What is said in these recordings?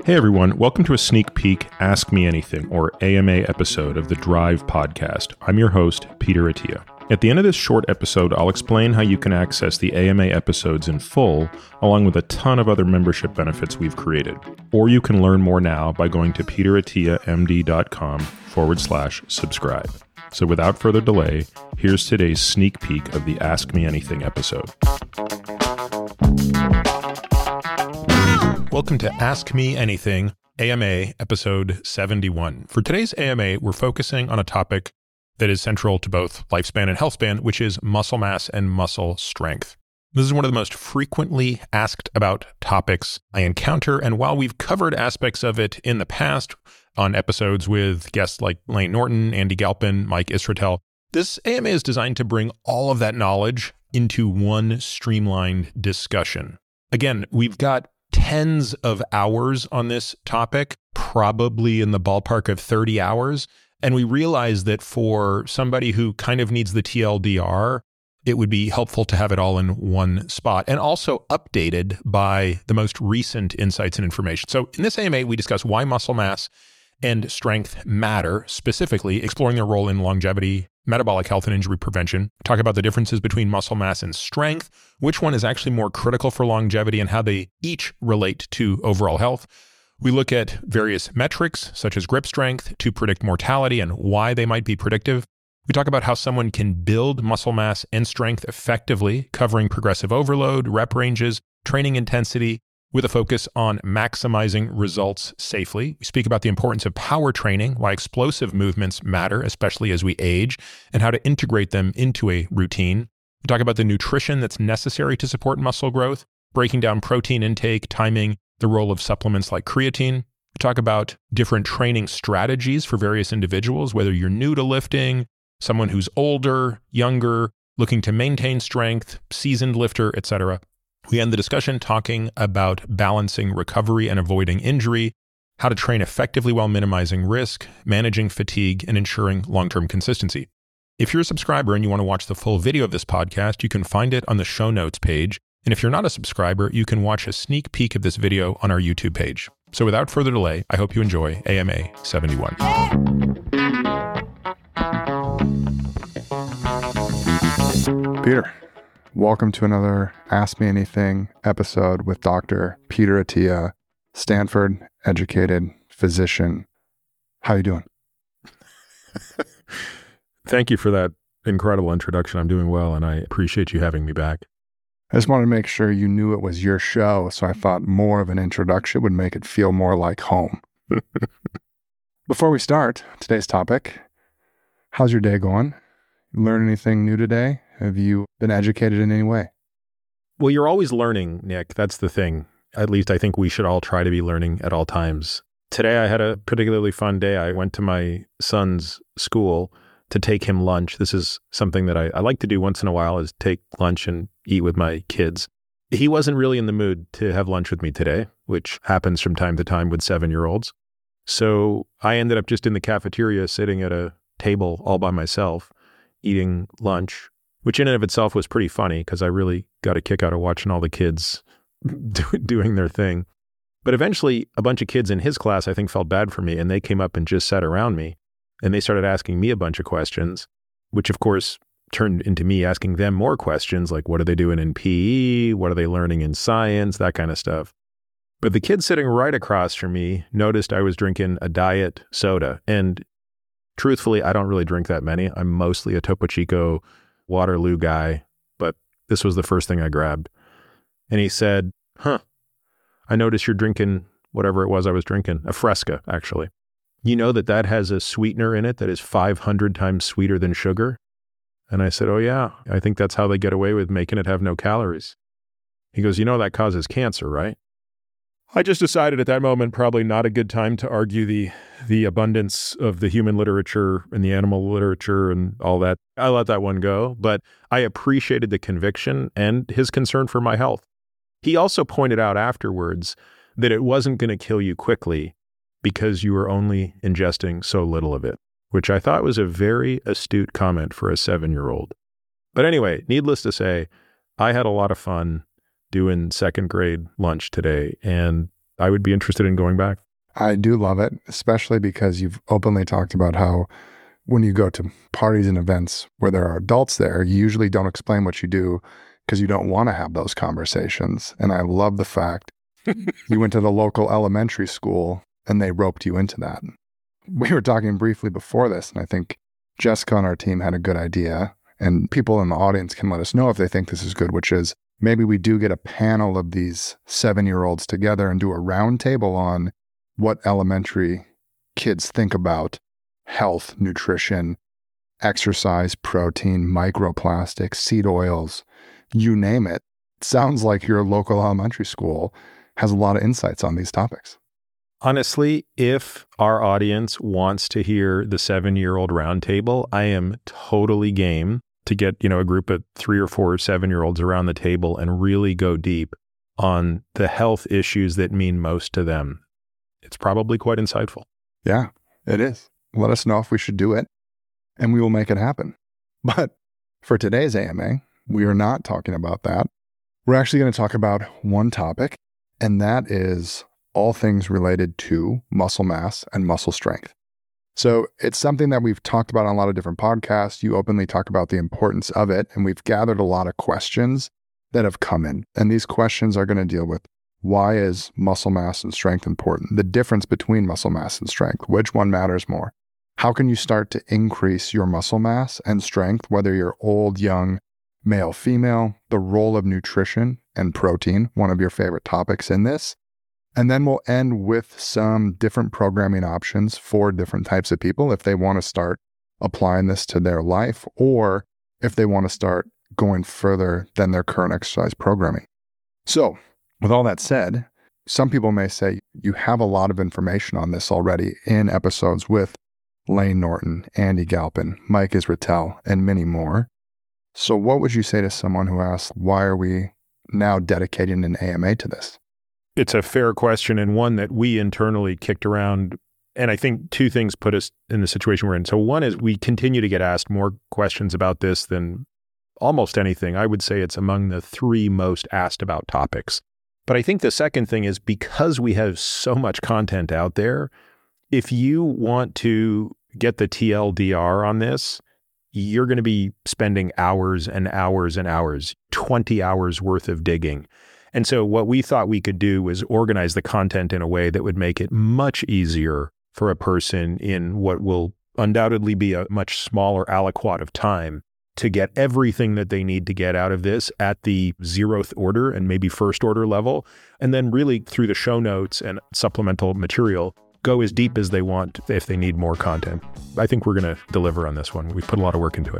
Hey everyone, welcome to a sneak peek Ask Me Anything, or AMA episode of the Drive podcast. I'm your host, Peter Attia. At the end of this short episode, I'll explain how you can access the AMA episodes in full, along with a ton of other membership benefits we've created. Or you can learn more now by going to peterattiamd.com/subscribe. So without further delay, here's today's sneak peek of the Ask Me Anything episode. Welcome to Ask Me Anything, AMA episode 71. For today's AMA, we're focusing on a topic that is central to both lifespan and healthspan, which is muscle mass and muscle strength. This is one of the most frequently asked about topics I encounter, and while we've covered aspects of it in the past on episodes with guests like Layne Norton, Andy Galpin, Mike Israetel, this AMA is designed to bring all of that knowledge into one streamlined discussion. Again, we've got tens of hours on this topic, probably in the ballpark of 30 hours. And we realize that for somebody who kind of needs the TLDR, it would be helpful to have it all in one spot and also updated by the most recent insights and information. So in this AMA, we discuss why muscle mass and strength matter, specifically exploring their role in longevity, metabolic health, and injury prevention. We talk about the differences between muscle mass and strength, which one is actually more critical for longevity, and how they each relate to overall health. We look at various metrics, such as grip strength, to predict mortality and why they might be predictive. We talk about how someone can build muscle mass and strength effectively, covering progressive overload, rep ranges, training intensity, with a focus on maximizing results safely. We speak about the importance of power training, why explosive movements matter, especially as we age, and how to integrate them into a routine. We talk about the nutrition that's necessary to support muscle growth, breaking down protein intake, timing, the role of supplements like creatine. We talk about different training strategies for various individuals, whether you're new to lifting, someone who's older, younger, looking to maintain strength, seasoned lifter, etc. We end the discussion talking about balancing recovery and avoiding injury, how to train effectively while minimizing risk, managing fatigue, and ensuring long-term consistency. If you're a subscriber and you want to watch the full video of this podcast, you can find it on the show notes page. And if you're not a subscriber, you can watch a sneak peek of this video on our YouTube page. So without further delay, I hope you enjoy AMA 71. Peter, welcome to another Ask Me Anything episode with Dr. Peter Attia, Stanford-educated physician. How you doing? Thank you for that incredible introduction. I'm doing well, and I appreciate you having me back. I just wanted to make sure you knew it was your show, so I thought more of an introduction would make it feel more like home. Before we start today's topic, how's your day going? Learn anything new today? Have you been educated in any way? Well, you're always learning, Nick. That's the thing. At least I think we should all try to be learning at all times. Today I had a particularly fun day. I went to my son's school to take him lunch. This is something that I like to do once in a while, is take lunch and eat with my kids. He wasn't really in the mood to have lunch with me today, which happens from time to time with 7-year-olds. So I ended up just in the cafeteria sitting at a table all by myself, eating lunch, which in and of itself was pretty funny because I really got a kick out of watching all the kids doing their thing. But eventually a bunch of kids in his class, I think, felt bad for me, and they came up and just sat around me. And they started asking me a bunch of questions, which of course turned into me asking them more questions, like what are they doing in PE? What are they learning in science? That kind of stuff. But the kid sitting right across from me noticed I was drinking a diet soda. And truthfully, I don't really drink that many. I'm mostly a Topo Chico Waterloo guy, but this was the first thing I grabbed. And he said, I noticed you're drinking whatever it was I was drinking, a Fresca, actually. You know that has a sweetener in it that is 500 times sweeter than sugar? And I said, oh yeah, I think that's how they get away with making it have no calories. He goes, you know that causes cancer, right? I just decided at that moment probably not a good time to argue the abundance of the human literature and the animal literature and all that. I let that one go, but I appreciated the conviction and his concern for my health. He also pointed out afterwards that it wasn't going to kill you quickly because you were only ingesting so little of it, which I thought was a very astute comment for a 7-year-old. But anyway, needless to say, I had a lot of fun doing second grade lunch today. And I would be interested in going back. I do love it, especially because you've openly talked about how when you go to parties and events where there are adults there, you usually don't explain what you do because you don't want to have those conversations. And I love the fact you went to the local elementary school and they roped you into that. We were talking briefly before this, and I think Jessica on our team had a good idea, and people in the audience can let us know if they think this is good, which is maybe we do get a panel of these 7-year-olds together and do a round table on what elementary kids think about health, nutrition, exercise, protein, microplastics, seed oils, you name it. It sounds like your local elementary school has a lot of insights on these topics. Honestly, if our audience wants to hear the 7-year-old roundtable, I am totally game to get, a group of 3 or 4 7-year-olds around the table and really go deep on the health issues that mean most to them. It's probably quite insightful. Yeah, it is. Let us know if we should do it, and we will make it happen. But for today's AMA, we are not talking about that. We're actually going to talk about one topic, and that is all things related to muscle mass and muscle strength. So it's something that we've talked about on a lot of different podcasts. You openly talk about the importance of it, and we've gathered a lot of questions that have come in. And these questions are going to deal with why is muscle mass and strength important? The difference between muscle mass and strength, which one matters more? How can you start to increase your muscle mass and strength, whether you're old, young, male, female, the role of nutrition and protein, one of your favorite topics in this. And then we'll end with some different programming options for different types of people if they want to start applying this to their life or if they want to start going further than their current exercise programming. So, with all that said, some people may say you have a lot of information on this already in episodes with Layne Norton, Andy Galpin, Mike Israetel, and many more. So what would you say to someone who asks, why are we now dedicating an AMA to this? It's a fair question, and one that we internally kicked around. And I think 2 things put us in the situation we're in. So one is we continue to get asked more questions about this than almost anything. I would say it's among the 3 most asked about topics. But I think the second thing is because we have so much content out there, if you want to get the TLDR on this, you're going to be spending hours and hours and hours, 20 hours worth of digging. And so what we thought we could do was organize the content in a way that would make it much easier for a person in what will undoubtedly be a much smaller aliquot of time to get everything that they need to get out of this at the 0th order and maybe 1st order level. And then really through the show notes and supplemental material, go as deep as they want if they need more content. I think we're going to deliver on this one. We've put a lot of work into it.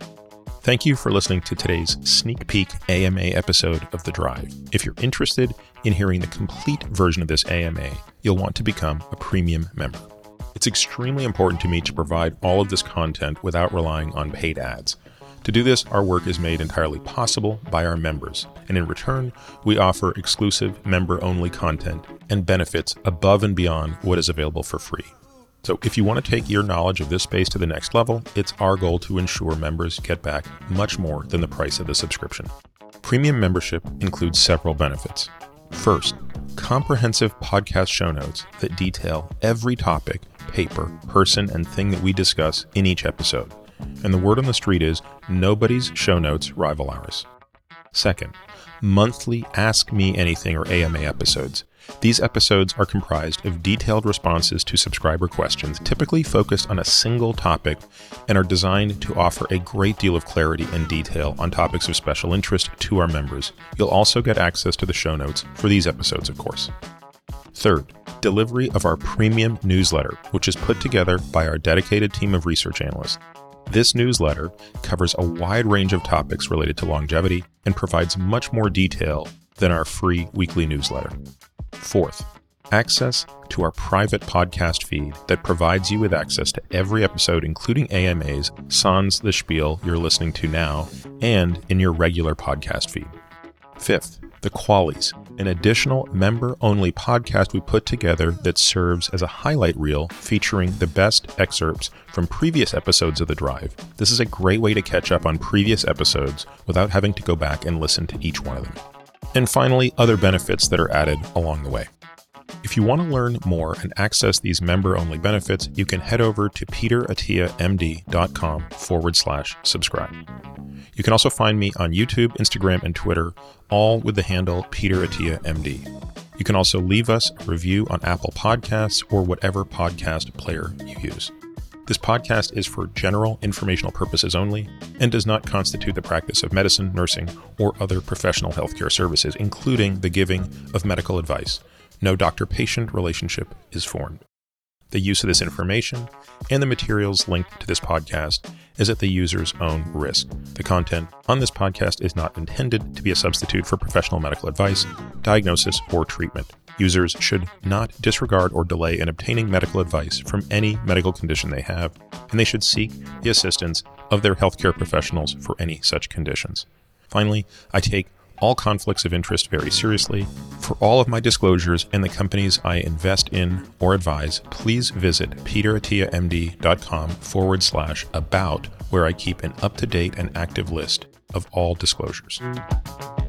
Thank you for listening to today's sneak peek AMA episode of The Drive. If you're interested in hearing the complete version of this AMA, you'll want to become a premium member. It's extremely important to me to provide all of this content without relying on paid ads. To do this, our work is made entirely possible by our members, and in return, we offer exclusive member-only content and benefits above and beyond what is available for free. So if you want to take your knowledge of this space to the next level, it's our goal to ensure members get back much more than the price of the subscription. Premium membership includes several benefits. First, comprehensive podcast show notes that detail every topic, paper, person, and thing that we discuss in each episode. And the word on the street is nobody's show notes rival ours. Second, monthly Ask Me Anything or AMA episodes. These episodes are comprised of detailed responses to subscriber questions, typically focused on a single topic, and are designed to offer a great deal of clarity and detail on topics of special interest to our members. You'll also get access to the show notes for these episodes, of course. Third, delivery of our premium newsletter, which is put together by our dedicated team of research analysts. This newsletter covers a wide range of topics related to longevity and provides much more detail than our free weekly newsletter. Fourth, access to our private podcast feed that provides you with access to every episode, including AMAs, sans the spiel you're listening to now, and in your regular podcast feed. Fifth, the Qualies, an additional member-only podcast we put together that serves as a highlight reel featuring the best excerpts from previous episodes of The Drive. This is a great way to catch up on previous episodes without having to go back and listen to each one of them. And finally, other benefits that are added along the way. If you want to learn more and access these member-only benefits, you can head over to peterattiamd.com/subscribe. You can also find me on YouTube, Instagram, and Twitter, all with the handle Peter Attia MD. You can also leave us a review on Apple Podcasts or whatever podcast player you use. This podcast is for general informational purposes only and does not constitute the practice of medicine, nursing, or other professional healthcare services, including the giving of medical advice. No doctor-patient relationship is formed. The use of this information and the materials linked to this podcast is at the user's own risk. The content on this podcast is not intended to be a substitute for professional medical advice, diagnosis, or treatment. Users should not disregard or delay in obtaining medical advice from any medical condition they have, and they should seek the assistance of their healthcare professionals for any such conditions. Finally, I take all conflicts of interest very seriously. For all of my disclosures and the companies I invest in or advise, please visit peterattiamd.com/about, where I keep an up-to-date and active list of all disclosures.